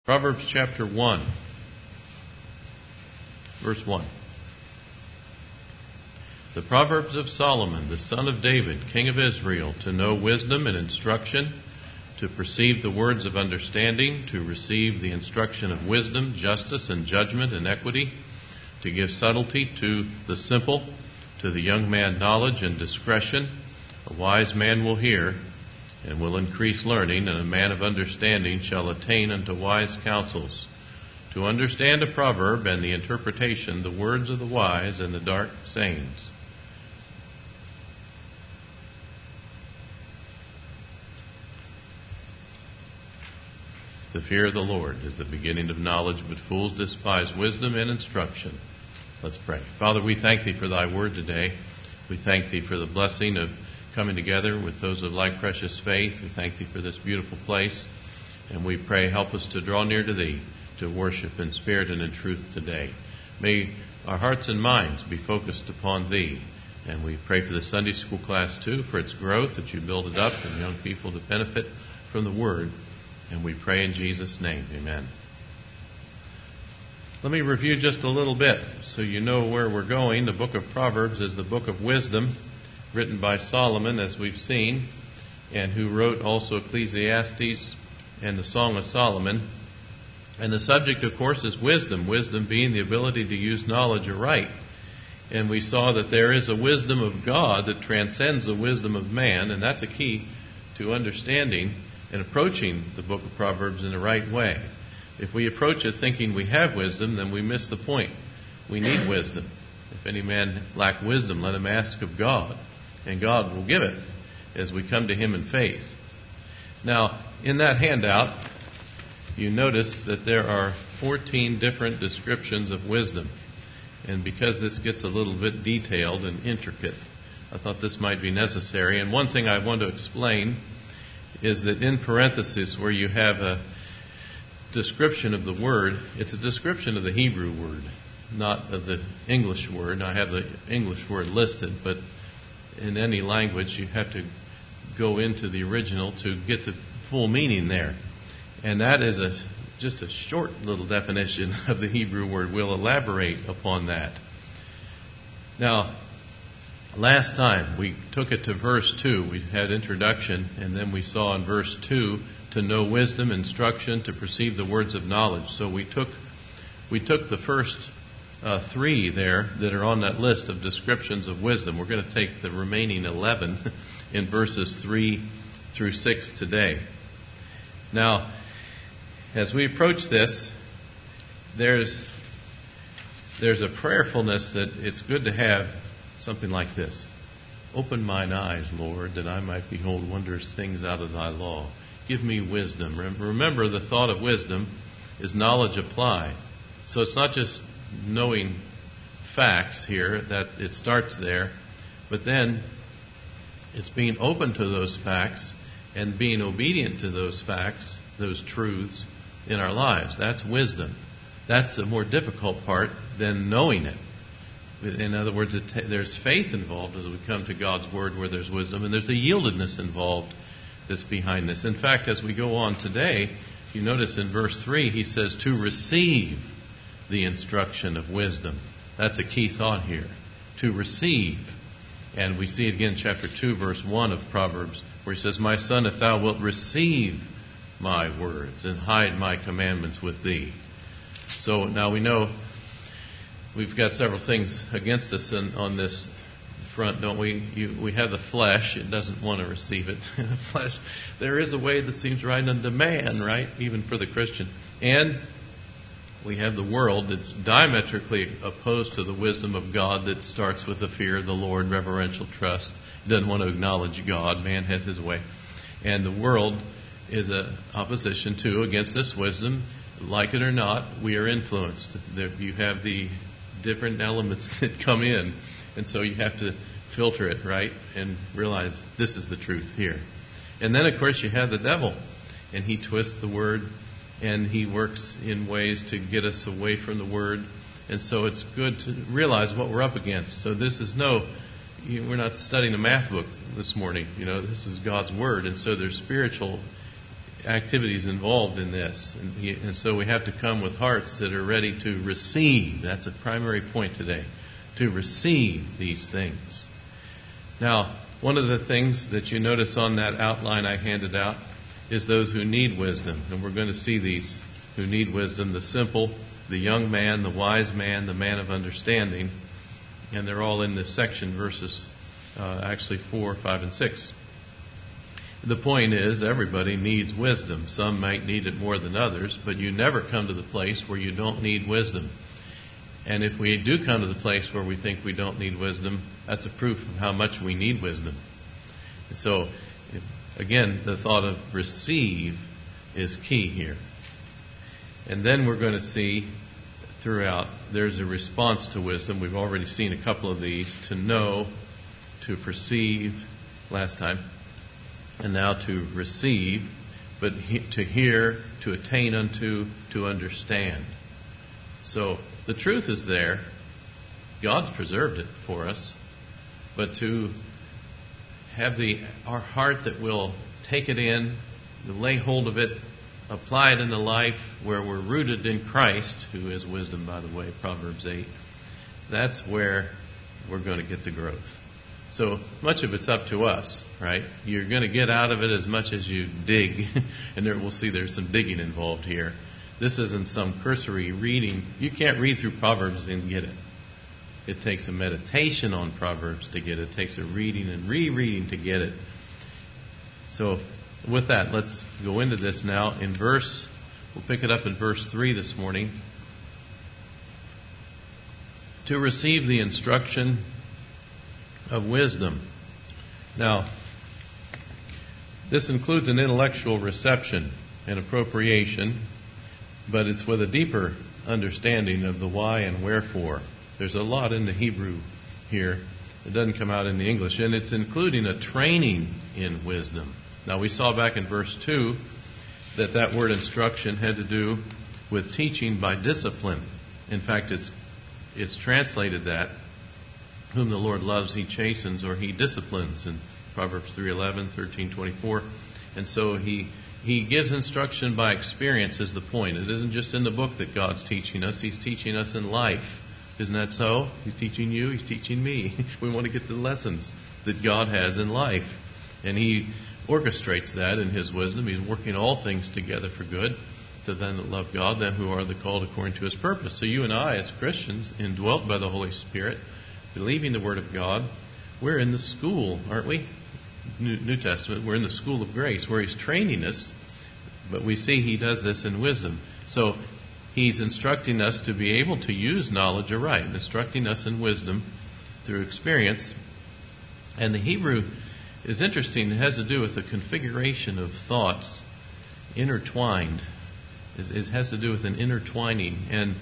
Proverbs chapter 1, verse 1. The Proverbs of Solomon, the son of David, king of Israel, to know wisdom and instruction, to perceive the words of understanding, to receive the instruction of wisdom, justice, and judgment, and equity, to give subtlety to the simple, to the young man knowledge and discretion. A wise man will hear and will increase learning, and a man of understanding shall attain unto wise counsels. To understand a proverb and the interpretation, the words of the wise and the dark sayings. The fear of the Lord is the beginning of knowledge, but fools despise wisdom and instruction. Let's pray. Father, we thank Thee for Thy word today. We thank Thee for the blessing of coming together with those of like precious faith. We thank Thee for this beautiful place. And we pray, help us to draw near to Thee, to worship in spirit and in truth today. May our hearts and minds be focused upon Thee. And we pray for the Sunday school class too, for its growth, that You build it up and young people to benefit from the Word. And we pray in Jesus' name. Amen. Let me review just a little bit so you know where we're going. The book of Proverbs is the book of wisdom, written by Solomon, as we've seen, and who wrote also Ecclesiastes and the Song of Solomon. And the subject, of course, is wisdom, wisdom being the ability to use knowledge aright. And we saw that there is a wisdom of God that transcends the wisdom of man, and that's a key to understanding and approaching the book of Proverbs in the right way. If we approach it thinking we have wisdom, then we miss the point. We need wisdom. If any man lack wisdom, let him ask of God, and God will give it as we come to Him in faith. Now, in that handout, you notice that there are 14 different descriptions of wisdom. And because this gets a little bit detailed and intricate, I thought this might be necessary. And one thing I want to explain is that in parentheses where you have a description of the word, it's a description of the Hebrew word, not of the English word. I have the English word listed, but in any language you have to go into the original to get the full meaning there. And that is just a short little definition of the Hebrew word. We'll elaborate upon that. Now, last time we took it to verse 2. We had introduction, and then we saw in verse 2 to know wisdom, instruction, to perceive the words of knowledge. So we took the first 3 there that are on that list of descriptions of wisdom. We're going to take the remaining 11 in verses 3 through 6 today. Now, as we approach this, there's a prayerfulness that it's good to have something like this. Open mine eyes, Lord, that I might behold wondrous things out of Thy law. Give me wisdom. Remember, the thought of wisdom is knowledge applied. So it's not just knowing facts here, that it starts there, but then it's being open to those facts and being obedient to those facts, those truths in our lives. That's wisdom. That's the more difficult part than knowing it. In other words, there's faith involved as we come to God's Word where there's wisdom, and there's a yieldedness involved that's behind this. In fact, as we go on today, you notice in verse 3, he says, to receive the instruction of wisdom. That's a key thought here. To receive. And we see it again in chapter 2, verse 1 of Proverbs, where he says, my son, if thou wilt receive my words and hide my commandments with thee. So now we know we've got several things against us on this front, don't we? We have the flesh. It doesn't want to receive it. The flesh, there is a way that seems right unto man, right? Even for the Christian. And we have the world that's diametrically opposed to the wisdom of God that starts with the fear of the Lord, reverential trust. It doesn't want to acknowledge God. Man has his way. And the world is an opposition to, against this wisdom. Like it or not, we are influenced. You have the different elements that come in. And so you have to filter it, right? And realize this is the truth here. And then, of course, you have the devil. And he twists the word. And he works in ways to get us away from the Word. And so it's good to realize what we're up against. So this is we're not studying a math book this morning. This is God's Word. And so there's spiritual activities involved in this. And so we have to come with hearts that are ready to receive. That's a primary point today. To receive these things. Now, one of the things that you notice on that outline I handed out is those who need wisdom. And we're going to see these who need wisdom: the simple, the young man, the wise man, the man of understanding. And they're all in this section, verses 4, 5, and 6. The point is, everybody needs wisdom. Some might need it more than others, but you never come to the place where you don't need wisdom. And if we do come to the place where we think we don't need wisdom, that's a proof of how much we need wisdom. So, again, the thought of receive is key here. And then we're going to see throughout, there's a response to wisdom. We've already seen a couple of these: to know, to perceive last time, and now to receive, but to hear, to attain unto, to understand. So the truth is there. God's preserved it for us, but to have our heart that will take it in, lay hold of it, apply it in the life where we're rooted in Christ, who is wisdom, by the way, Proverbs 8. That's where we're going to get the growth. So much of it's up to us, right? You're going to get out of it as much as you dig, and we'll see there's some digging involved here. This isn't some cursory reading. You can't read through Proverbs and get it. It takes a meditation on Proverbs to get it. It takes a reading and rereading to get it. So with that, let's go into this now. We'll pick it up in verse 3 this morning. To receive the instruction of wisdom. Now, this includes an intellectual reception and appropriation, but it's with a deeper understanding of the why and wherefore. There's a lot in the Hebrew here. It doesn't come out in the English, and it's including a training in wisdom. Now, we saw back in verse 2 that word instruction had to do with teaching by discipline. In fact, it's translated that, whom the Lord loves, He chastens, or He disciplines, in Proverbs 3:11, 13:24. And so He gives instruction by experience is the point. It isn't just in the book that God's teaching us. He's teaching us in life. Isn't that so? He's teaching you. He's teaching me. We want to get the lessons that God has in life. And He orchestrates that in His wisdom. He's working all things together for good to them that love God, them who are the called according to His purpose. So you and I, as Christians, indwelt by the Holy Spirit, believing the Word of God, we're in the school, aren't we? New Testament, we're in the school of grace where He's training us, but we see He does this in wisdom. So He's instructing us to be able to use knowledge aright, instructing us in wisdom through experience. And the Hebrew is interesting. It has to do with the configuration of thoughts intertwined. It has to do with an intertwining. And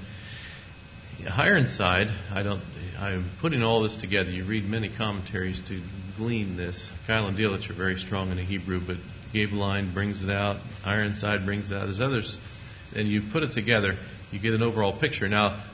Ironside, I'm putting all this together. You read many commentaries to glean this. Keil and Delitzsch are very strong in the Hebrew, but Gabeline brings it out. Ironside brings it out. There's others. And you put it together, you get an overall picture. Now,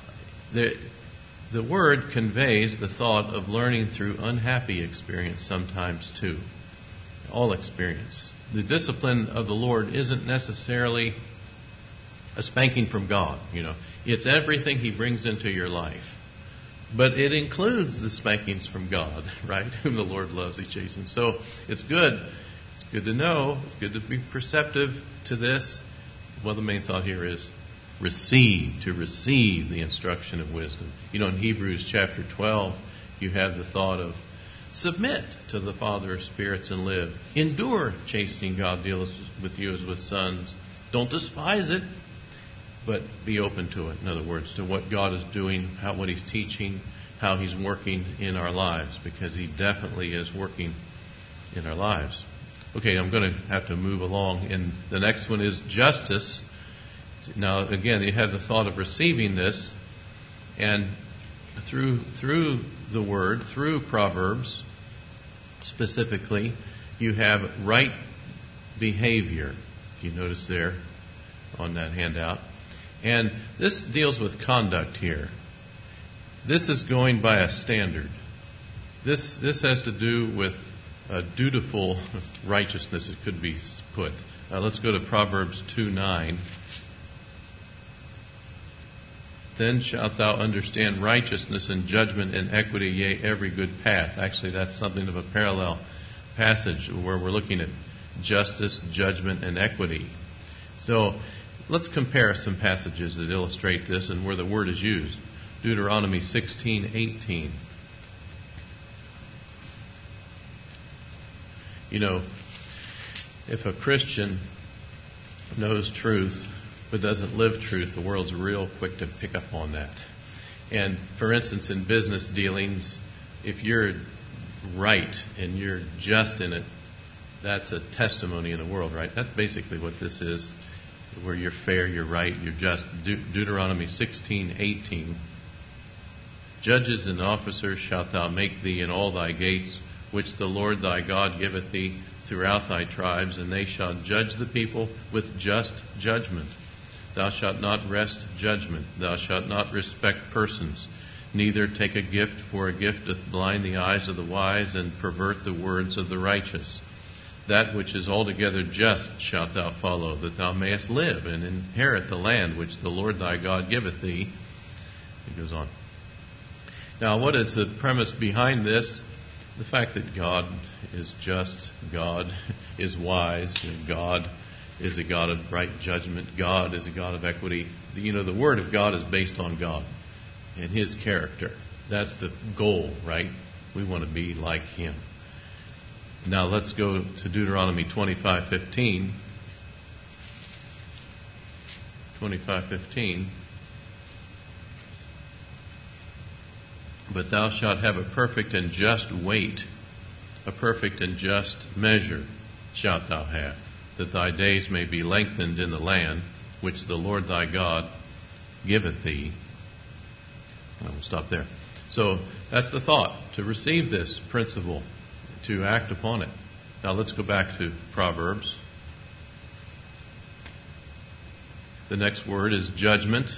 the word conveys the thought of learning through unhappy experience sometimes too. All experience. The discipline of the Lord isn't necessarily a spanking from God, It's everything He brings into your life. But it includes the spankings from God, right? Whom the Lord loves, He chastens. So it's good. It's good to know. It's good to be perceptive to this. Well, the main thought here is to receive the instruction of wisdom. In Hebrews chapter 12, you have the thought of submit to the Father of spirits and live. Endure chastening. God deals with you as with sons. Don't despise it, but be open to it. In other words, to what God is doing, what He's teaching, how He's working in our lives, because He definitely is working in our lives. Okay, I'm going to have to move along. And the next one is justice. Now, again, you have the thought of receiving this, and through the Word, through Proverbs specifically, you have right behavior. You notice there on that handout. And this deals with conduct here. This is going by a standard. This has to do with dutiful righteousness, it could be put. Let's go to Proverbs 2:9. Then shalt thou understand righteousness and judgment and equity, yea, every good path. Actually, that's something of a parallel passage where we're looking at justice, judgment, and equity. So let's compare some passages that illustrate this and where the word is used. Deuteronomy 16:18. You know, if a Christian knows truth but doesn't live truth, the world's real quick to pick up on that. And for instance, in business dealings, if you're right and you're just in it, that's a testimony in the world, right? That's basically what this is, where you're fair, you're right, you're just. Deuteronomy 16:18. Judges and officers shalt thou make thee in all thy gates, which the Lord thy God giveth thee throughout thy tribes, and they shall judge the people with just judgment. Thou shalt not wrest judgment. Thou shalt not respect persons. Neither take a gift, for a gift doth blind the eyes of the wise and pervert the words of the righteous. That which is altogether just shalt thou follow, that thou mayest live and inherit the land which the Lord thy God giveth thee. It goes on. Now, what is the premise behind this? The fact that God is just, God is wise, and God is a God of right judgment. God is a God of equity. You know, the Word of God is based on God and His character. That's the goal, right? We want to be like Him. Now let's go to Deuteronomy 25:15. 25:15. But thou shalt have a perfect and just weight, a perfect and just measure shalt thou have, that thy days may be lengthened in the land which the Lord thy God giveth thee. I will stop there. So that's the thought, to receive this principle, to act upon it. Now let's go back to Proverbs. The next word is judgment.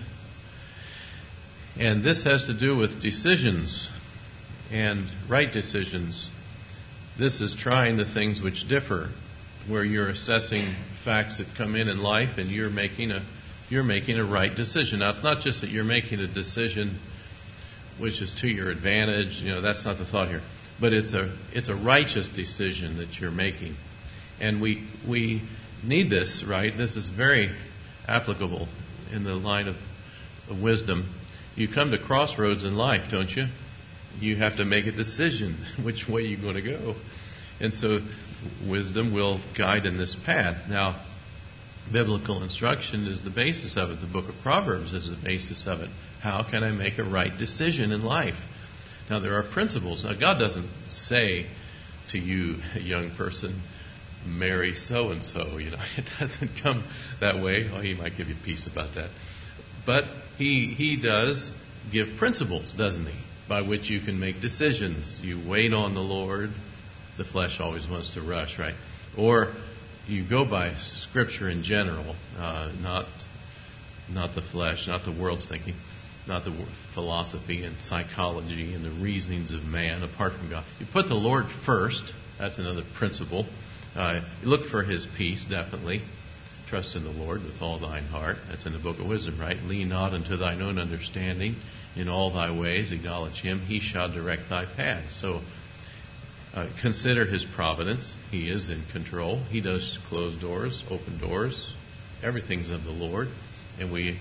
And this has to do with decisions and right decisions. This is trying the things which differ, where you're assessing facts that come in life, and you're making a right decision. Now, it's not just that you're making a decision which is to your advantage. You know, that's not the thought here. But it's a righteous decision that you're making, and we need this, right? This is very applicable in the line of wisdom. You come to crossroads in life, don't you? You have to make a decision which way you're going to go. And so wisdom will guide in this path. Now, biblical instruction is the basis of it. The book of Proverbs is the basis of it. How can I make a right decision in life? Now, there are principles. Now, God doesn't say to you, a young person, marry so-and-so. You know, it doesn't come that way. Oh, He might give you peace about that. But He does give principles, doesn't He, by which you can make decisions. You wait on the Lord. The flesh always wants to rush, right? Or you go by Scripture in general, not the flesh, not the world's thinking, not the philosophy and psychology and the reasonings of man apart from God. You put the Lord first. That's another principle. You look for His peace, definitely. Trust in the Lord with all thine heart. That's in the book of wisdom, right? Lean not unto thine own understanding. In all thy ways acknowledge Him. He shall direct thy paths. So consider His providence. He is in control. He does close doors, open doors. Everything's of the Lord. And we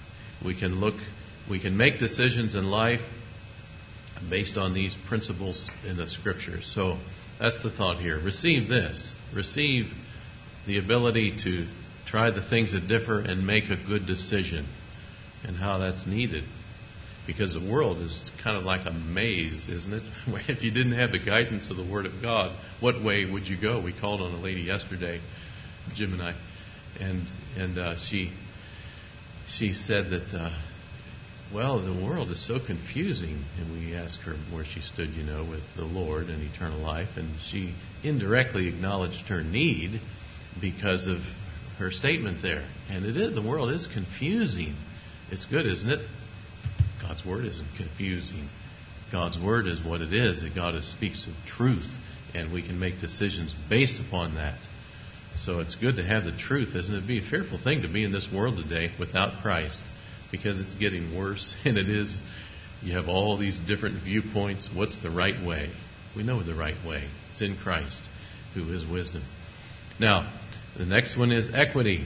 can make decisions in life based on these principles in the Scriptures. So that's the thought here. Receive this. Receive the ability to try the things that differ and make a good decision, and how that's needed. Because the world is kind of like a maze, isn't it? If you didn't have the guidance of the Word of God, what way would you go? We called on a lady yesterday, Jim and I, and she said that, well, the world is so confusing. And we asked her where she stood, you know, with the Lord and eternal life, and she indirectly acknowledged her need because of her statement there. And it is, the world is confusing. It's good, isn't it? God's Word isn't confusing. God's Word is what it is. That God speaks of truth. And we can make decisions based upon that. So it's good to have the truth, isn't it? It'd be a fearful thing to be in this world today without Christ, because it's getting worse, and it is. You have all these different viewpoints. What's the right way? We know the right way. It's in Christ, who is wisdom. Now, the next one is equity.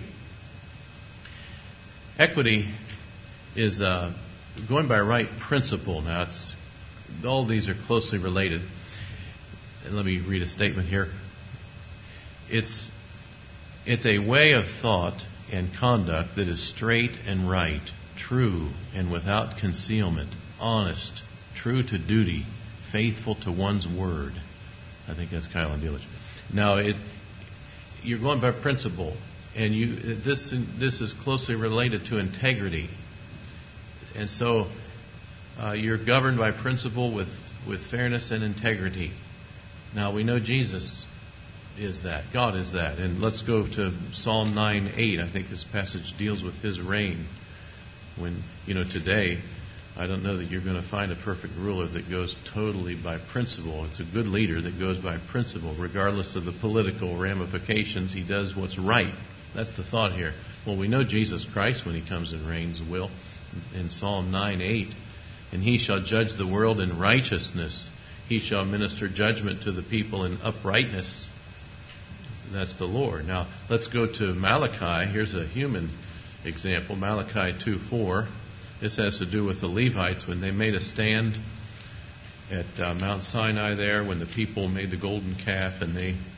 Equity is going by right principle. Now, all these are closely related. And let me read a statement here. It's a way of thought and conduct that is straight and right, true and without concealment, honest, true to duty, faithful to one's word. I think that's Kyle and Delich. Now, you're going by principle, and this is closely related to integrity. And so you're governed by principle with fairness and integrity. Now, we know Jesus is that. God is that. And let's go to Psalm 9:8. I think this passage deals with His reign. When, today, I don't know that you're going to find a perfect ruler that goes totally by principle. It's a good leader that goes by principle. Regardless of the political ramifications, he does what's right. That's the thought here. Well, we know Jesus Christ when He comes and reigns will. In Psalm 9:8, and He shall judge the world in righteousness. He shall minister judgment to the people in uprightness. That's the Lord. Now, let's go to Malachi. Here's a human example. Malachi 2:4. This has to do with the Levites when they made a stand at Mount Sinai there, when the people made the golden calf, and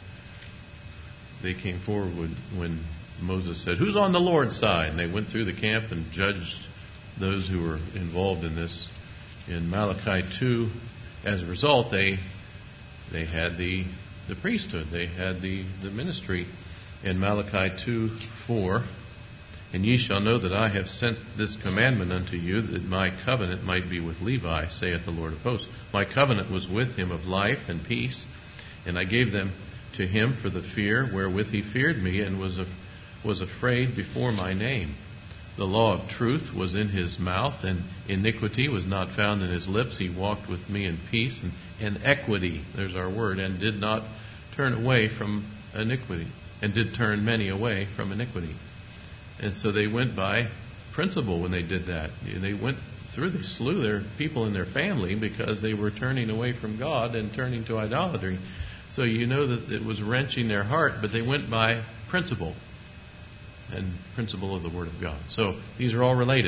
they came forward when Moses said, "Who's on the Lord's side?" And they went through the camp and judged those who were involved in this. In Malachi 2, as a result, they had the priesthood. They had the ministry. In Malachi 2:4, and ye shall know that I have sent this commandment unto you, that my covenant might be with Levi, saith the Lord of hosts. My covenant was with him of life and peace, and I gave them to him for the fear wherewith he feared me, and was afraid before my name. The law of truth was in his mouth, and iniquity was not found in his lips. He walked with me in peace and equity, there's our word, and did not turn away from iniquity, and did turn many away from iniquity. And so they went by principle when they did that. They slew their people in their family because they were turning away from God and turning to idolatry. So you know that it was wrenching their heart, but they went by principle. And principle of the Word of God. So these are all related.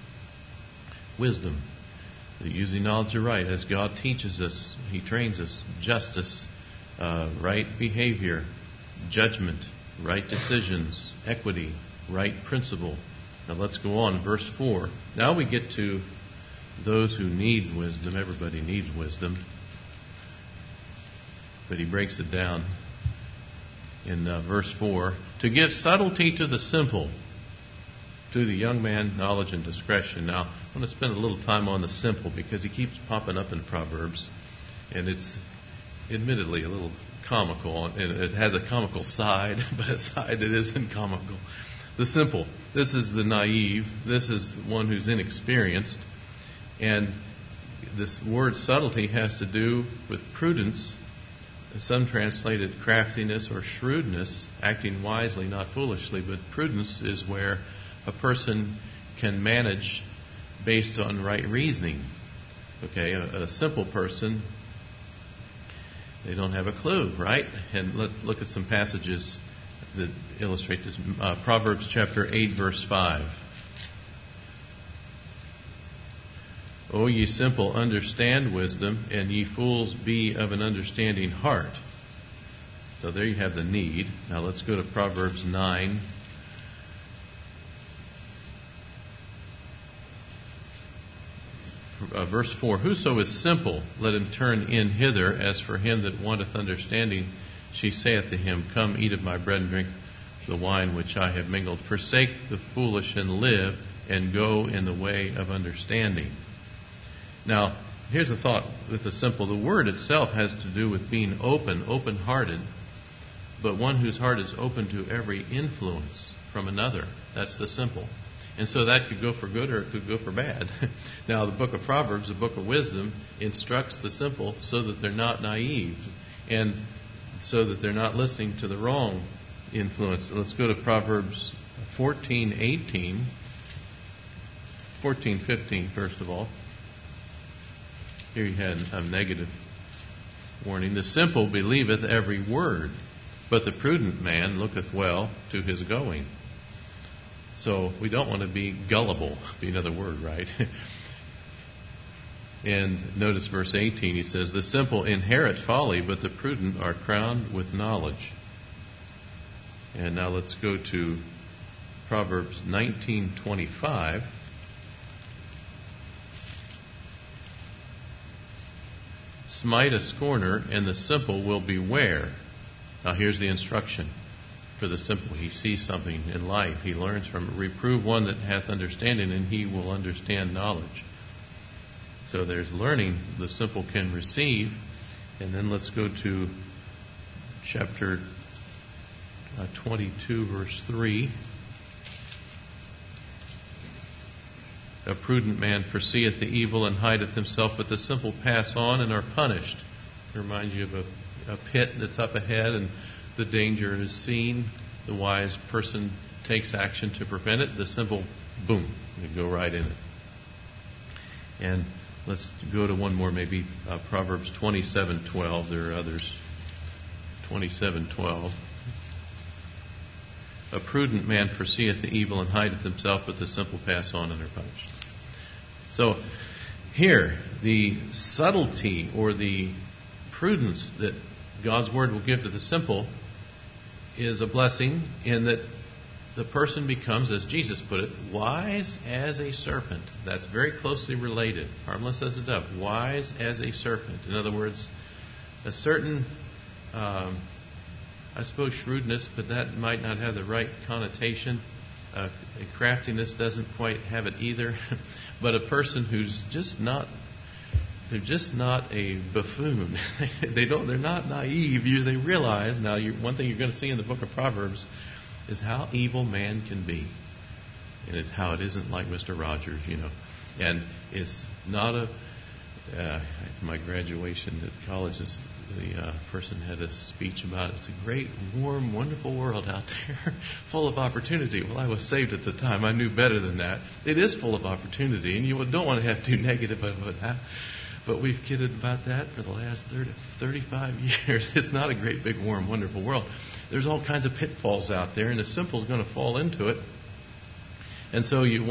Wisdom, using knowledge aright, as God teaches us, He trains us. Justice, right behavior, judgment, right decisions, equity, right principle. Now let's go on. Verse 4. Now we get to those who need wisdom. Everybody needs wisdom. But he breaks it down in verse 4, to give subtlety to the simple, to the young man knowledge and discretion. Now, I want to spend a little time on the simple because he keeps popping up in Proverbs, and it's admittedly a little comical. It has a comical side, but a side that isn't comical. The simple. This is the naive. This is one who's inexperienced. And this word subtlety has to do with prudence. Some translate it craftiness or shrewdness, acting wisely, not foolishly. But prudence is where a person can manage based on right reasoning. Okay, a simple person, they don't have a clue, right? And let's look at some passages that illustrate this. Proverbs chapter 8, verse 5. O ye simple, understand wisdom, and ye fools, be of an understanding heart. So there you have the need. Now let's go to Proverbs 9. Verse 4. Whoso is simple, let him turn in hither. As for him that wanteth understanding, she saith to him, Come, eat of my bread, and drink the wine which I have mingled. Forsake the foolish and live, and go in the way of understanding. Now, here's a thought with the simple. The word itself has to do with being open-hearted, but one whose heart is open to every influence from another. That's the simple. And so that could go for good or it could go for bad. Now, the book of Proverbs, the book of wisdom, instructs the simple so that they're not naive. and so that they're not listening to the wrong influence. Let's go to Proverbs 14:18. 14:15, first of all. Here you had a negative warning. The simple believeth every word, but the prudent man looketh well to his going. So we don't want to be gullible, be another word, right? And notice verse 18, he says, the simple inherit folly, but the prudent are crowned with knowledge. And now let's go to Proverbs 19:25. Smite a scorner, and the simple will beware. Now here's the instruction for the simple. He sees something in life. He learns from it. Reprove one that hath understanding, and he will understand knowledge. So there's learning the simple can receive. And then let's go to chapter 22, verse 3. A prudent man foreseeth the evil and hideth himself, but the simple pass on and are punished. It reminds you of a pit that's up ahead and the danger is seen. The wise person takes action to prevent it. The simple, boom, they go right in it. And let's go to one more, maybe Proverbs 27:12. There are others. 27:12. A prudent man foreseeth the evil and hideth himself, but the simple pass on and are punished. So here, the subtlety or the prudence that God's Word will give to the simple is a blessing in that the person becomes, as Jesus put it, wise as a serpent. That's very closely related. Harmless as a dove. Wise as a serpent. In other words, a certain I suppose shrewdness, but that might not have the right connotation. Craftiness doesn't quite have it either. But a person who's they're just not a buffoon. They're not naive. They realize, now one thing you're going to see in the book of Proverbs is how evil man can be. And it's how it isn't like Mr. Rogers, And it's not my graduation at college, the person had a speech about it's a great, warm, wonderful world out there, full of opportunity. Well, I was saved at the time. I knew better than that. It is full of opportunity, and you don't want to have too negative of it. But we've kidded about that for the last 35 years. It's not a great, big, warm, wonderful world. There's all kinds of pitfalls out there, and the simple is going to fall into it. And so we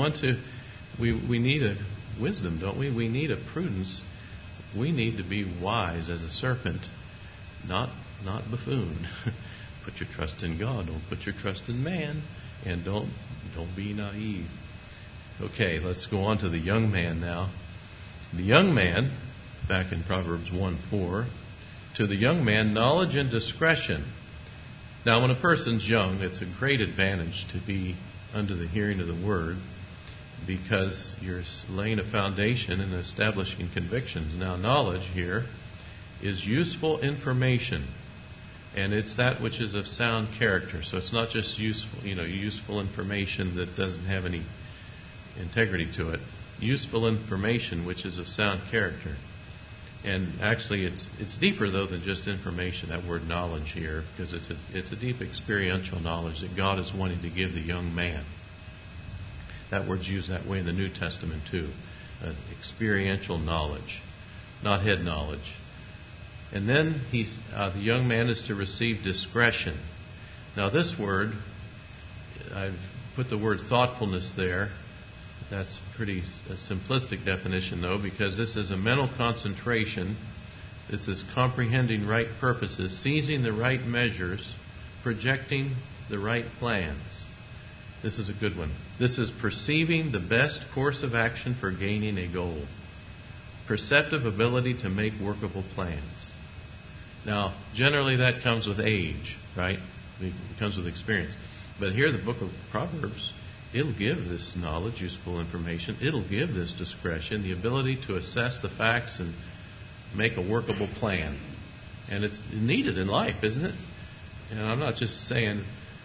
need a wisdom, don't we? We need a prudence. We need to be wise as a serpent, not buffoon. Put your trust in God. Don't put your trust in man, and don't be naive. Okay, let's go on to the young man now. The young man, back in Proverbs 1:4, to the young man knowledge and discretion. Now, when a person's young, it's a great advantage to be under the hearing of the Word, because you're laying a foundation and establishing convictions. Now, knowledge here is useful information, and it's that which is of sound character. So it's not just useful information that doesn't have any integrity to it. Useful information which is of sound character. And actually, it's deeper though than just information. That word knowledge here, because it's a deep experiential knowledge that God is wanting to give the young man. That word's used that way in the New Testament too. Experiential knowledge, not head knowledge. And then the young man is to receive discretion. Now this word, I've put the word thoughtfulness there. That's a pretty simplistic definition though, because this is a mental concentration. This is comprehending right purposes, seizing the right measures, projecting the right plans. This is a good one. This is perceiving the best course of action for gaining a goal. Perceptive ability to make workable plans. Now, generally that comes with age, right? It comes with experience. But here, the book of Proverbs, it'll give this knowledge, useful information. It'll give this discretion, the ability to assess the facts and make a workable plan. And it's needed in life, isn't it? And I'm not just saying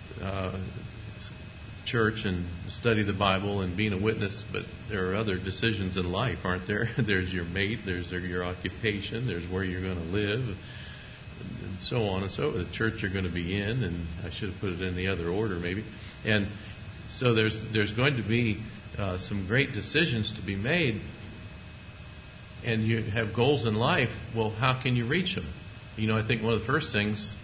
church and study the Bible and being a witness, but there are other decisions in life, aren't there? There's your mate, there's your occupation, there's where you're going to live. and so on and so forth. The church you're going to be in, and I should have put it in the other order maybe. And so there's going to be some great decisions to be made, and you have goals in life. Well, how can you reach them? I think one of the first things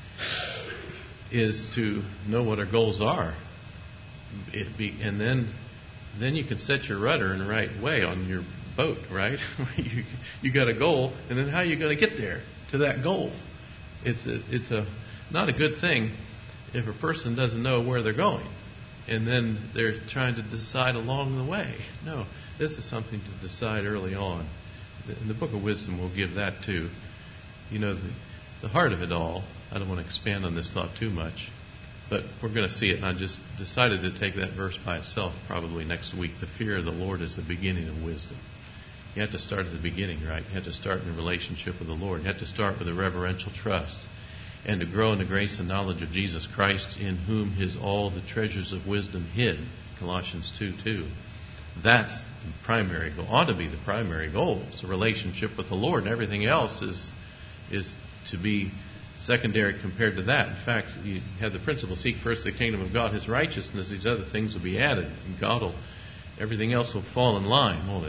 is to know what our goals are, and then you can set your rudder in the right way on your boat, right? you got a goal, and then how are you going to get there to that goal? It's not a good thing if a person doesn't know where they're going, and then they're trying to decide along the way. No, this is something to decide early on. In the Book of Wisdom, we'll give that too. The heart of it all. I don't want to expand on this thought too much, but we're going to see it, and I just decided to take that verse by itself probably next week. The fear of the Lord is the beginning of wisdom. You have to start at the beginning, right? You have to start in a relationship with the Lord. You have to start with a reverential trust, and to grow in the grace and knowledge of Jesus Christ, in whom is all the treasures of wisdom hid. Colossians 2:2. That's the primary goal. Ought to be the primary goal. It's a relationship with the Lord, and everything else is to be secondary compared to that. In fact, you have the principle: seek first the kingdom of God, His righteousness. These other things will be added, and everything else will fall in line, won't it?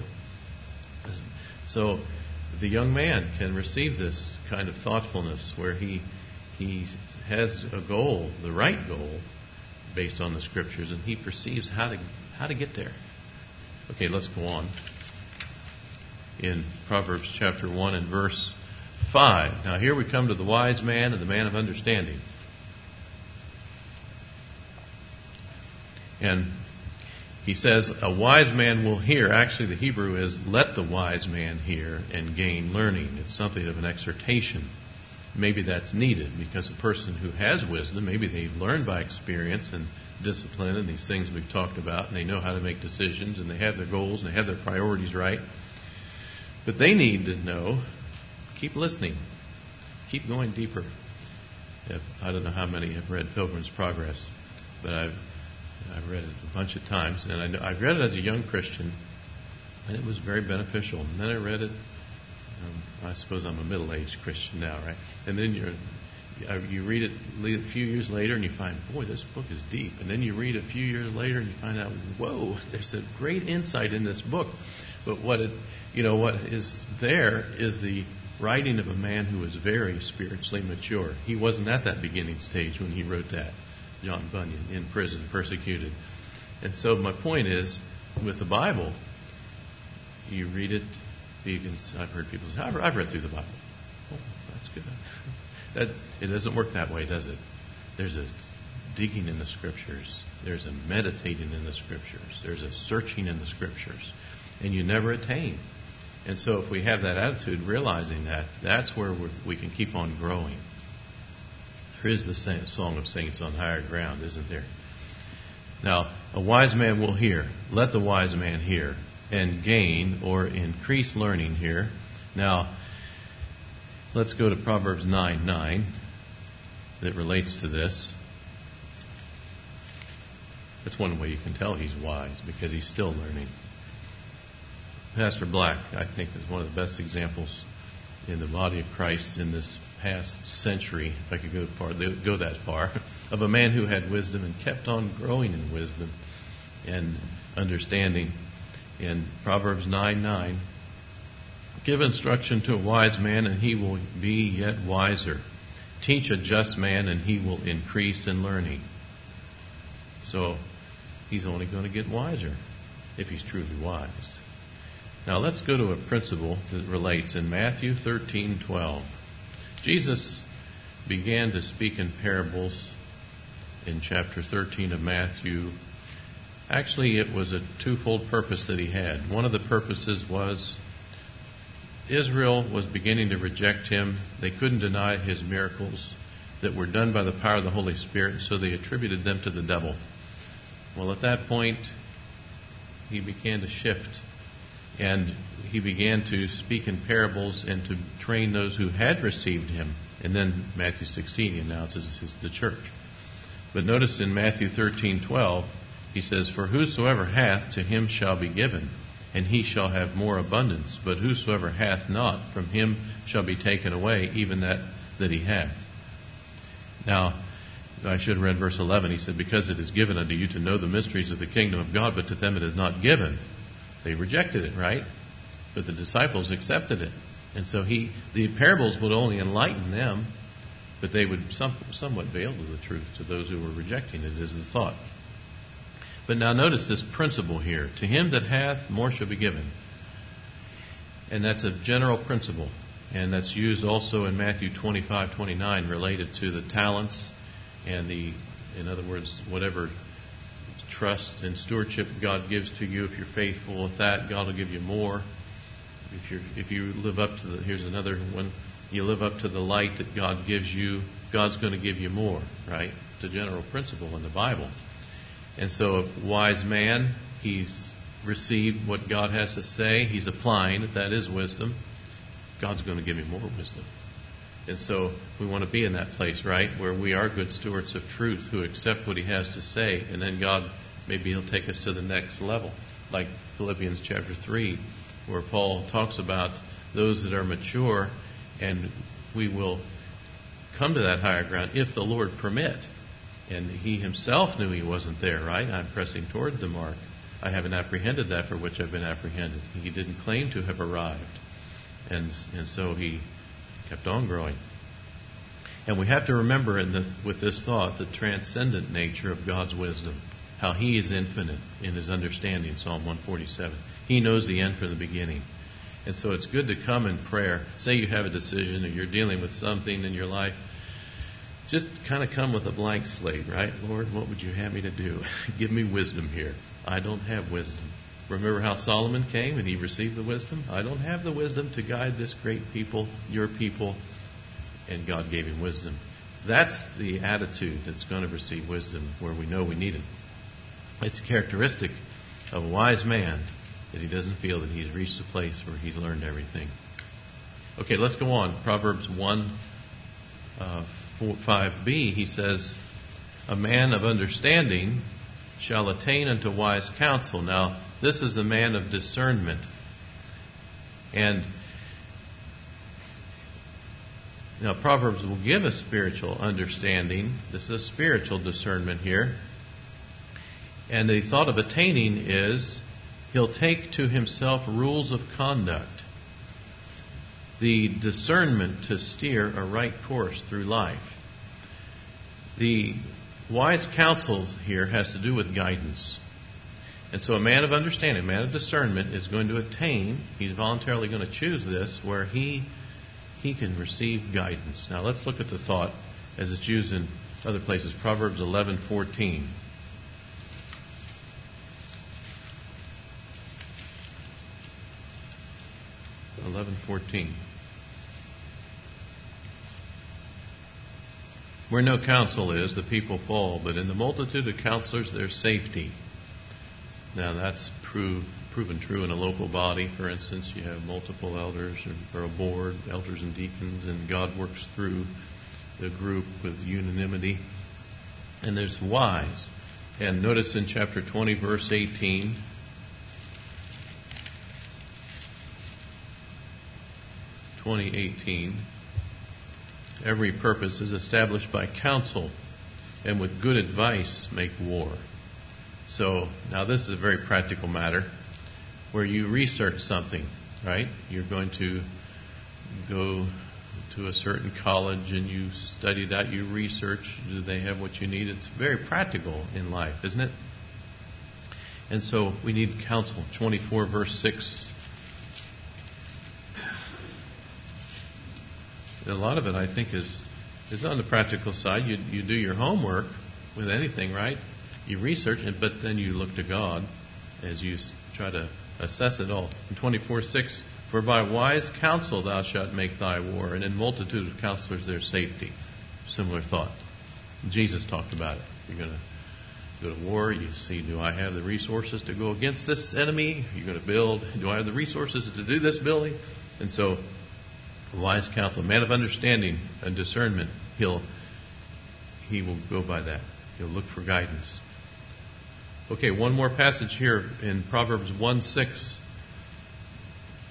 So the young man can receive this kind of thoughtfulness where he has a goal, the right goal, based on the Scriptures, and he perceives how to get there. Okay, let's go on. In Proverbs chapter 1 and verse 5. Now here we come to the wise man and the man of understanding. And he says, a wise man will hear. Actually, the Hebrew is, let the wise man hear and gain learning. It's something of an exhortation. Maybe that's needed because a person who has wisdom, maybe they've learned by experience and discipline and these things we've talked about, and they know how to make decisions, and they have their goals, and they have their priorities right. But they need to know, keep listening, keep going deeper. I don't know how many have read Pilgrim's Progress, but I've read it a bunch of times, and I read it as a young Christian, and it was very beneficial. And then I read it, I suppose I'm a middle-aged Christian now, right? And then you read it a few years later, and you find, boy, this book is deep. And then you read a few years later, and you find out, whoa, there's a great insight in this book. But what is there is the writing of a man who was very spiritually mature. He wasn't at that beginning stage when he wrote that. John Bunyan, in prison, persecuted. And so my point is, with the Bible, you read it, I've heard people say, I've read through the Bible. Oh, that's good. It doesn't work that way, does it? There's a digging in the Scriptures. There's a meditating in the Scriptures. There's a searching in the Scriptures. And you never attain. And so if we have that attitude, realizing that, that's where we can keep on growing. There is the song of saints on higher ground, isn't there? Now, a wise man will hear. Let the wise man hear and gain or increase learning here. Now, let's go to Proverbs 9:9 that relates to this. That's one way you can tell he's wise, because he's still learning. Pastor Black, I think, is one of the best examples in the body of Christ in this past century, if I could go that far, of a man who had wisdom and kept on growing in wisdom and understanding. In Proverbs 9:9, give instruction to a wise man, and he will be yet wiser. Teach a just man, and he will increase in learning. So he's only going to get wiser if he's truly wise. Now let's go to a principle that relates in Matthew 13:12. Jesus began to speak in parables in chapter 13 of Matthew. Actually, it was a twofold purpose that he had. One of the purposes was Israel was beginning to reject him. They couldn't deny his miracles that were done by the power of the Holy Spirit, so they attributed them to the devil. Well, at that point, he began to shift, and he began to speak in parables and to train those who had received him. And then Matthew 16, he announces the church. But notice in Matthew 13:12, he says, for whosoever hath, to him shall be given, and he shall have more abundance. But whosoever hath not, from him shall be taken away even that that he hath. Now, I should have read verse 11. He said, because it is given unto you to know the mysteries of the kingdom of God, but to them it is not given. They rejected it, right? But the disciples accepted it. And so the parables would only enlighten them, but they would somewhat veil to the truth to those who were rejecting it, is the thought. But now notice this principle here. To him that hath, more shall be given. And that's a general principle. And that's used also in Matthew 25:29, related to the talents and in other words, whatever trust and stewardship God gives to you. If you're faithful with that, God will give you more. If you live up to here's another one. You live up to the light that God gives you, God's going to give you more, right? It's a general principle in the Bible. And so a wise man, he's received what God has to say. He's applying it. That is wisdom. God's going to give him more wisdom. And so we want to be in that place, right, where we are good stewards of truth who accept what he has to say. And then God, maybe he'll take us to the next level, like Philippians chapter 3, where Paul talks about those that are mature, and we will come to that higher ground if the Lord permit. And he himself knew he wasn't there, right? I'm pressing toward the mark. I haven't apprehended that for which I've been apprehended. He didn't claim to have arrived. And so he kept on growing. And we have to remember with this thought the transcendent nature of God's wisdom, how he is infinite in his understanding, Psalm 147. He knows the end from the beginning. And so it's good to come in prayer. Say you have a decision or you're dealing with something in your life. Just kind of come with a blank slate, right? Lord, what would you have me to do? Give me wisdom here. I don't have wisdom. Remember how Solomon came and he received the wisdom? I don't have the wisdom to guide this great people, your people, and God gave him wisdom. That's the attitude that's going to receive wisdom where we know we need it. It's characteristic of a wise man that he doesn't feel that he's reached a place where he's learned everything. Okay, let's go on. Proverbs 1:5b, he says, a man of understanding shall attain unto wise counsel. Now, this is the man of discernment. And now Proverbs will give us spiritual understanding. This is spiritual discernment here. And the thought of attaining is he'll take to himself rules of conduct. The discernment to steer a right course through life. The wise counsel here has to do with guidance. And so a man of understanding, a man of discernment is going to attain, he's voluntarily going to choose this, where he can receive guidance. Now let's look at the thought as it's used in other places. Proverbs 11:14. Where no counsel is, the people fall, but in the multitude of counselors there's safety. Now that's proven true in a local body. For instance, you have multiple elders or a board, elders and deacons, and God works through the group with unanimity. And there's wise. And notice in chapter 20, verse 18, every purpose is established by counsel, and with good advice make war. So now this is a very practical matter where you research something, right? You're going to go to a certain college and you study that, you research, do they have what you need? It's very practical in life, isn't it? And so we need counsel. 24 verse 6. A lot of it, I think, is on the practical side. You do your homework with anything, right? You research it, but then you look to God as you try to assess it all. In 24:6, for by wise counsel thou shalt make thy war, and in multitude of counselors there's safety. Similar thought. Jesus talked about it. You're going to go to war. You see, do I have the resources to go against this enemy? You're going to build. Do I have the resources to do this building? And so, wise counsel, a man of understanding and discernment, he will go by that. He'll look for guidance. Okay, one more passage here in Proverbs 1:6.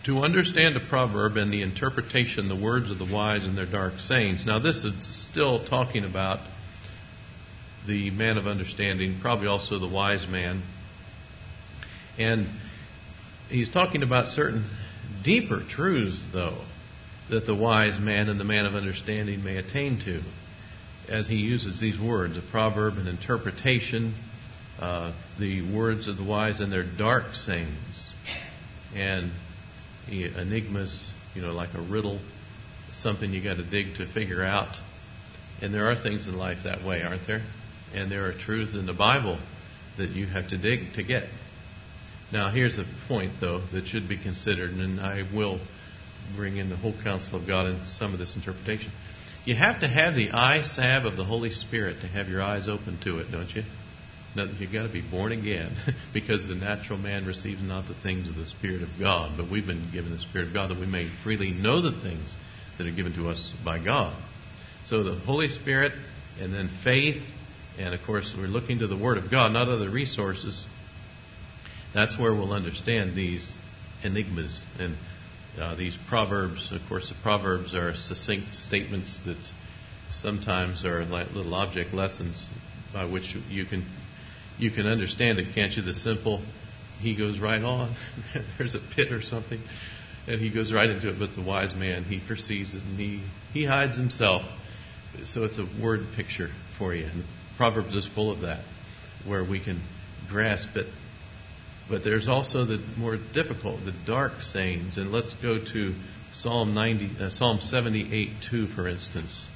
To understand a proverb and the interpretation, the words of the wise and their dark sayings. Now this is still talking about the man of understanding, probably also the wise man. And he's talking about certain deeper truths, though, that the wise man and the man of understanding may attain to, as he uses these words, a proverb, an interpretation, the words of the wise and their dark sayings, and enigmas, like a riddle, something you got to dig to figure out. And there are things in life that way, aren't there? And there are truths in the Bible that you have to dig to get. Now, here's a point, though, that should be considered, and I will bring in the whole counsel of God in some of this interpretation. You have to have the eye salve of the Holy Spirit to have your eyes open to it, don't you? Now, you've got to be born again, because the natural man receives not the things of the Spirit of God, but we've been given the Spirit of God that we may freely know the things that are given to us by God. So the Holy Spirit, and then faith, and of course we're looking to the Word of God, not other resources. That's where we'll understand these enigmas and these proverbs. Of course, the proverbs are succinct statements that sometimes are like little object lessons by which you can understand it, can't you? The simple, he goes right on. There's a pit or something, and he goes right into it. But the wise man, he foresees it, and he hides himself. So it's a word picture for you. And Proverbs is full of that, where we can grasp it. But there's also the more difficult, the dark sayings. And let's go to Psalm 78:2, for instance.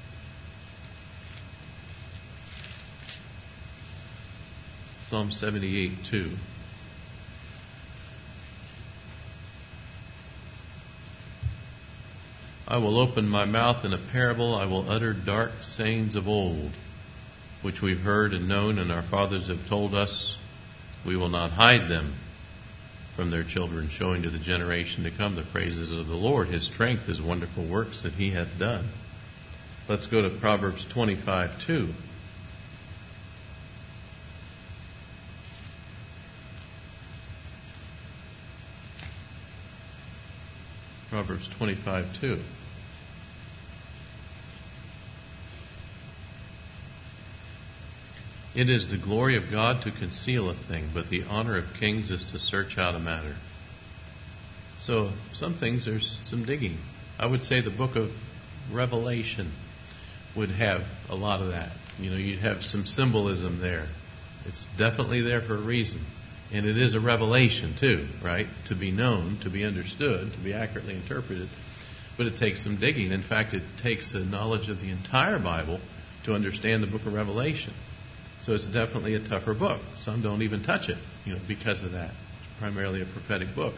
Psalm 78:2. I will open my mouth in a parable. I will utter dark sayings of old, which we've heard and known, and our fathers have told us. We will not hide them from their children, showing to the generation to come the praises of the Lord, His strength, His wonderful works that He hath done. Let's go to Proverbs 25:2. Proverbs 25:2. It is the glory of God to conceal a thing, but the honor of kings is to search out a matter. So, some things, there's some digging. I would say the book of Revelation would have a lot of that. You'd have some symbolism there. It's definitely there for a reason. And it is a revelation, too, right? To be known, to be understood, to be accurately interpreted. But it takes some digging. In fact, it takes a knowledge of the entire Bible to understand the book of Revelation. So it's definitely a tougher book. Some don't even touch it, because of that. It's primarily a prophetic book.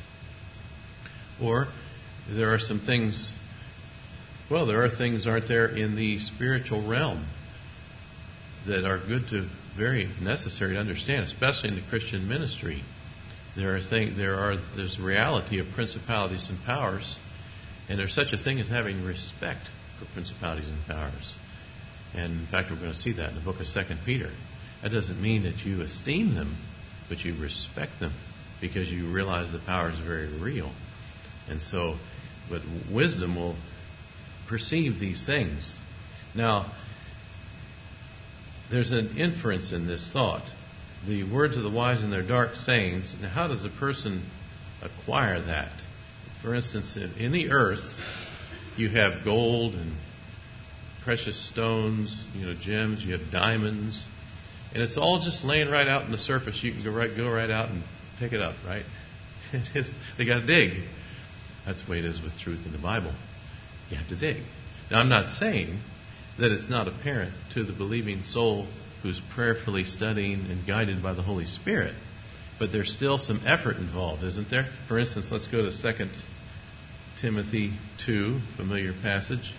Or there are some things, there are things, aren't there, in the spiritual realm that are very necessary to understand, especially in the Christian ministry. There's reality of principalities and powers, and there's such a thing as having respect for principalities and powers. And in fact, we're going to see that in the book of 2 Peter. That doesn't mean that you esteem them, but you respect them because you realize the power is very real. And so, but wisdom will perceive these things. Now, there's an inference in this thought. The words of the wise and their dark sayings. Now, how does a person acquire that? For instance, in the earth, you have gold and precious stones, gems, you have diamonds, and it's all just laying right out on the surface. You can go right out and pick it up, right? They got to dig. That's the way it is with truth in the Bible. You have to dig. Now, I'm not saying that it's not apparent to the believing soul who's prayerfully studying and guided by the Holy Spirit, but there's still some effort involved, isn't there? For instance, let's go to 2 Timothy 2, familiar passage.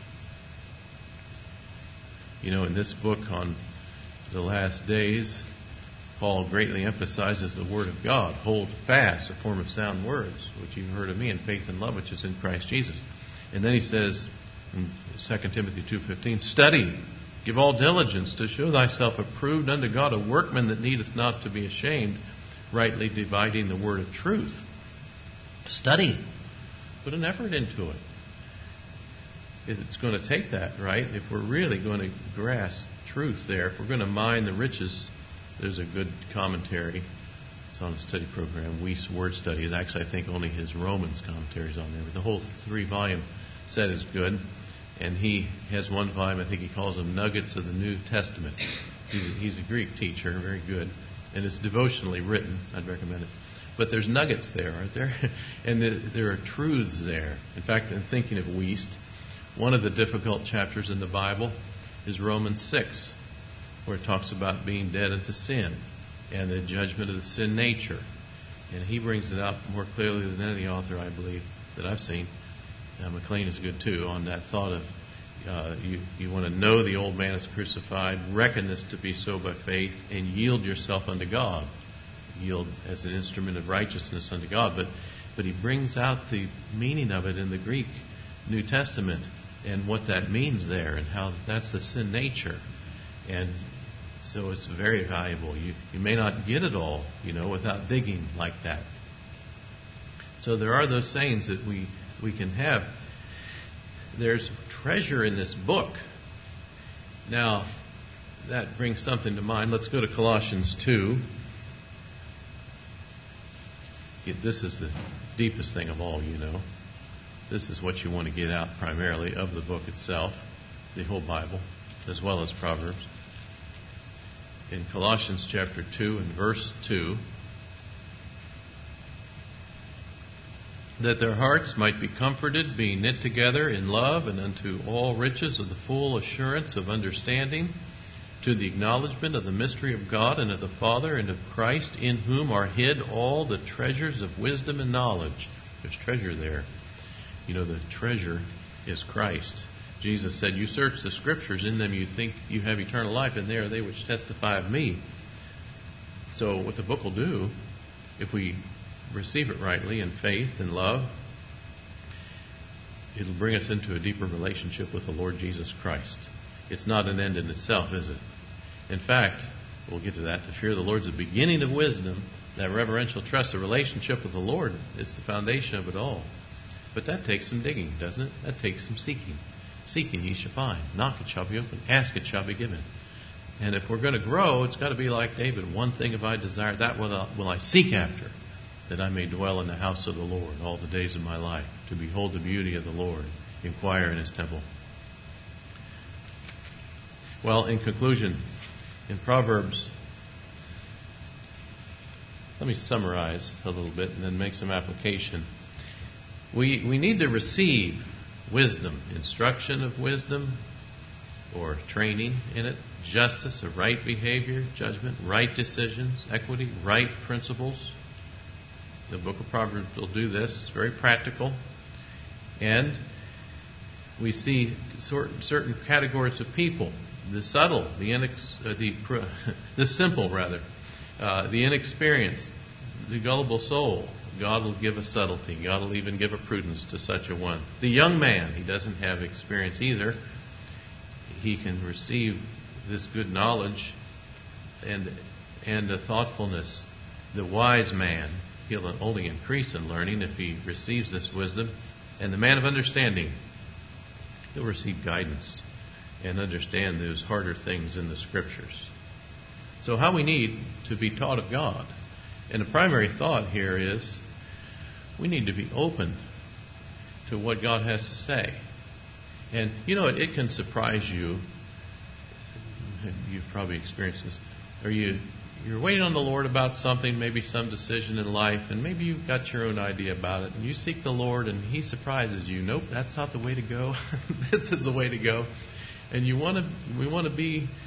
In this book on the last days, Paul greatly emphasizes the Word of God. Hold fast a form of sound words, which you've heard of me, in faith and love, which is in Christ Jesus. And then he says in 2 Timothy 2:15, study, give all diligence to show thyself approved unto God, a workman that needeth not to be ashamed, rightly dividing the word of truth. Study. put an effort into it. It's going to take that, right? If we're really going to grasp truth there, if we're going to mine the riches, there's a good commentary. It's on a study program. Weiss Word Study is actually, I think, only his Romans commentary is on there. But the whole 3-volume set is good. And he has one volume, I think he calls them Nuggets of the New Testament. He's a Greek teacher, very good. And it's devotionally written. I'd recommend it. But there's nuggets there, aren't there? And there are truths there. In fact, in thinking of Weiss, one of the difficult chapters in the Bible is Romans 6, where it talks about being dead unto sin and the judgment of the sin nature. And he brings it out more clearly than any author, I believe, that I've seen. McLean is good, too, on that thought of you want to know the old man is crucified, reckon this to be so by faith, and yield yourself unto God. Yield as an instrument of righteousness unto God. But he brings out the meaning of it in the Greek New Testament and what that means there and how that's the sin nature. And so it's very valuable. You may not get it all, without digging like that. So there are those sayings that we can have. There's treasure in this book. Now, that brings something to mind. Let's go to Colossians 2. This is the deepest thing of all, This is what you want to get out primarily of the book itself, the whole Bible, as well as Proverbs. In Colossians chapter 2 and verse 2, that their hearts might be comforted, being knit together in love, and unto all riches of the full assurance of understanding, to the acknowledgement of the mystery of God and of the Father and of Christ, in whom are hid all the treasures of wisdom and knowledge. There's treasure there. The treasure is Christ. Jesus said, you search the Scriptures, in them you think you have eternal life, and they are they which testify of me. So what the book will do, if we receive it rightly in faith and love, it'll bring us into a deeper relationship with the Lord Jesus Christ. It's not an end in itself, is it? In fact, we'll get to that. The fear of the Lord is the beginning of wisdom. That reverential trust, the relationship with the Lord, is the foundation of it all. But that takes some digging, doesn't it? That takes some seeking. Seeking ye shall find. Knock, it shall be opened. Ask, it shall be given. And if we're going to grow, it's got to be like David. One thing have I desired, that will I seek after, that I may dwell in the house of the Lord all the days of my life, to behold the beauty of the Lord, inquire in His temple. Well, in conclusion, in Proverbs, let me summarize a little bit and then make some application. We need to receive wisdom, instruction of wisdom, or training in it, justice, or right behavior, judgment, right decisions, equity, right principles. The book of Proverbs will do this. It's very practical. And we see certain categories of people. The subtle, the simple, the inexperienced, the gullible soul. God will give a subtlety. God will even give a prudence to such a one. The young man, he doesn't have experience either. He can receive this good knowledge and the thoughtfulness. The wise man, he'll only increase in learning if he receives this wisdom. And the man of understanding, he'll receive guidance and understand those harder things in the Scriptures. So how we need to be taught of God. And the primary thought here is we need to be open to what God has to say. And, it can surprise you. You've probably experienced this. Or you're waiting on the Lord about something, maybe some decision in life, and maybe you've got your own idea about it, and you seek the Lord, and He surprises you. Nope, that's not the way to go. This is the way to go. And we want to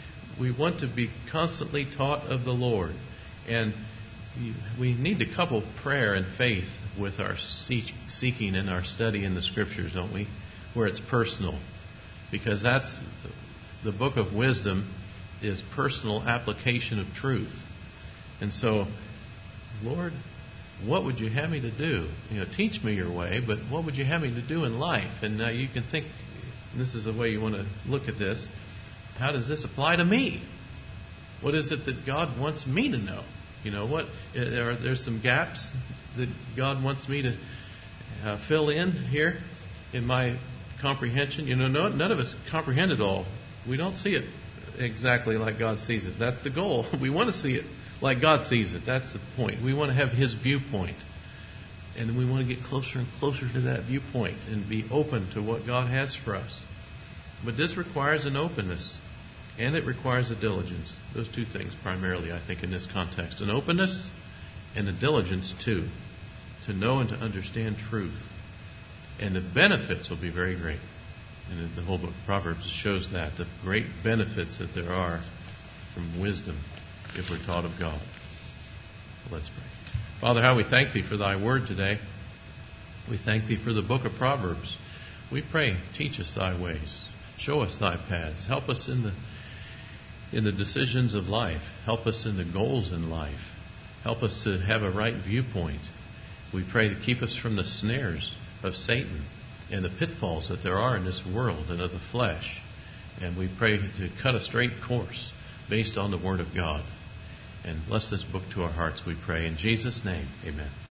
be constantly taught of the Lord. And we need to couple prayer and faith with our seeking and our study in the Scriptures, don't we? Where it's personal. Because that's the book of wisdom is personal application of truth. And so, Lord, what would you have me to do? Teach me your way, but what would you have me to do in life? And now you can think, this is the way you want to look at this. How does this apply to me? What is it that God wants me to know? There's some gaps that God wants me to fill in here in my comprehension. None of us comprehend it all. We don't see it exactly like God sees it. That's the goal. We want to see it like God sees it. That's the point. We want to have His viewpoint. And we want to get closer and closer to that viewpoint and be open to what God has for us. But this requires an openness, and it requires a diligence. Those two things primarily, I think, in this context. An openness and a diligence, too, to know and to understand truth. And the benefits will be very great. And the whole book of Proverbs shows that, the great benefits that there are from wisdom if we're taught of God. Let's pray. Father, how we thank Thee for Thy word today. We thank Thee for the book of Proverbs. We pray, teach us Thy ways. Show us Thy paths. Help us in the decisions of life. Help us in the goals in life. Help us to have a right viewpoint. We pray to keep us from the snares of Satan and the pitfalls that there are in this world and of the flesh. And we pray to cut a straight course based on the Word of God. And bless this book to our hearts, we pray. In Jesus' name, amen.